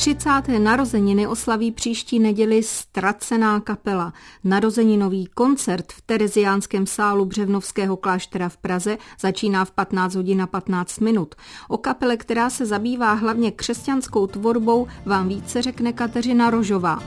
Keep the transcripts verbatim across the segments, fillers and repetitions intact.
třicáté narozeniny oslaví příští neděli Ztracená kapela. Narozeninový koncert v Tereziánském sálu Břevnovského kláštera v Praze začíná v patnáct hodin a patnáct minut. O kapele, která se zabývá hlavně křesťanskou tvorbou, vám více řekne Kateřina Rožová.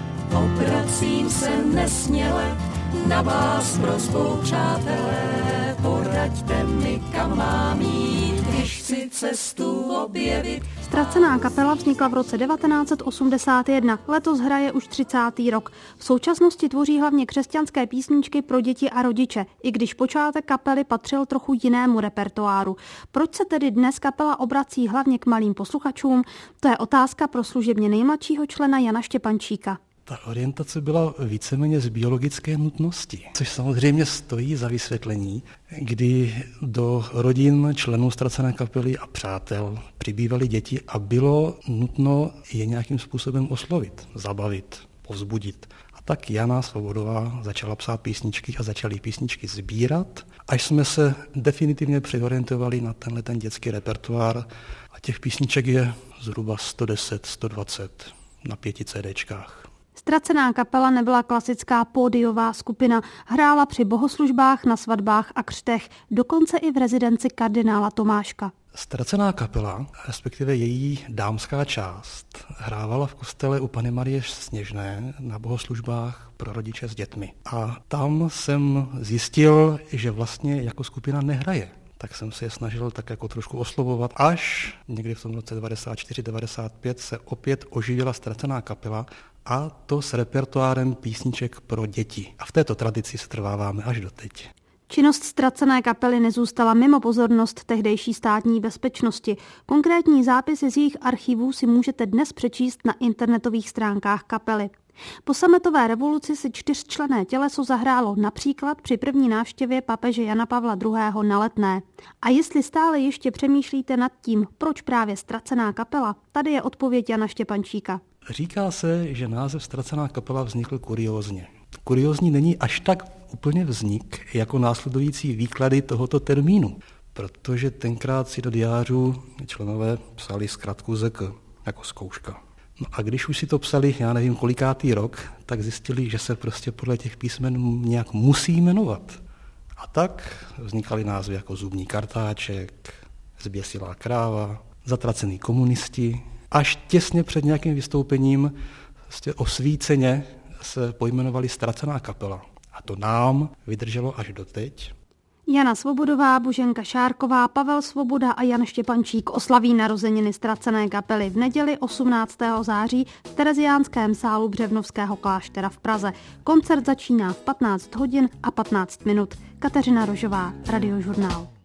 Obracím se nesměle na vás prosbou, přátelé, poraďte mi, kam mám jít, když chci cestu objevit. Ztracená kapela vznikla v roce devatenáct set osmdesát jedna, letos hraje už třicátý rok. V současnosti tvoří hlavně křesťanské písničky pro děti a rodiče, i když počátek kapely patřil trochu jinému repertoáru. Proč se tedy dnes kapela obrací hlavně k malým posluchačům? To je otázka pro služebně nejmladšího člena Jana Štěpánčíka. Ta orientace byla víceméně z biologické nutnosti, což samozřejmě stojí za vysvětlení, kdy do rodin členů Ztracené kapely a přátel přibývaly děti a bylo nutno je nějakým způsobem oslovit, zabavit, povzbudit. A tak Jana Svobodová začala psát písničky a začaly písničky sbírat, až jsme se definitivně přeorientovali na tenhle ten dětský repertoár a těch písniček je zhruba sto deset, sto dvacet na pěti CDčkách. Ztracená kapela nebyla klasická pódiová skupina, hrála při bohoslužbách, na svatbách a křtech, dokonce i v rezidenci kardinála Tomáška. Ztracená kapela, respektive její dámská část, hrávala v kostele u Panny Marie Sněžné na bohoslužbách pro rodiče s dětmi. A tam jsem zjistil, že vlastně jako skupina nehraje. Tak jsem se je snažil tak jako trošku oslovovat, až někdy v tom roce devadesát čtyři devadesát pět se opět oživila Ztracená kapela, a to s repertoárem písniček pro děti. A v této tradici se trváváme až doteď. Činnost Ztracené kapely nezůstala mimo pozornost tehdejší státní bezpečnosti. Konkrétní zápisy z jejich archivů si můžete dnes přečíst na internetových stránkách kapely. Po sametové revoluci si čtyřčlenné těleso zahrálo například při první návštěvě papeže Jana Pavla druhého. na Letné. A jestli stále ještě přemýšlíte nad tím, proč právě Ztracená kapela, tady je odpověď Jana Štěpánčíka. Říká se, že název Ztracená kapela vznikl kuriózně. Kuriózní není až tak úplně vznik jako následující výklady tohoto termínu, protože tenkrát si do diářů členové psali zkratku Z K jako zkouška. No a když už si to psali, já nevím kolikátý rok, tak zjistili, že se prostě podle těch písmen nějak musí jmenovat. A tak vznikaly názvy jako Zubní kartáček, Zběsilá kráva, Zatracený komunisti. Až těsně před nějakým vystoupením vlastně osvíceně se pojmenovali Ztracená kapela. A to nám vydrželo až doteď. Jana Svobodová, Boženka Šárková, Pavel Svoboda a Jan Štěpánčík oslaví narozeniny Ztracené kapely v neděli osmnáctého září v Tereziánském sálu Břevnovského kláštera v Praze. Koncert začíná v patnáct hodin a patnáct minut. Kateřina Rožová, Radiožurnál.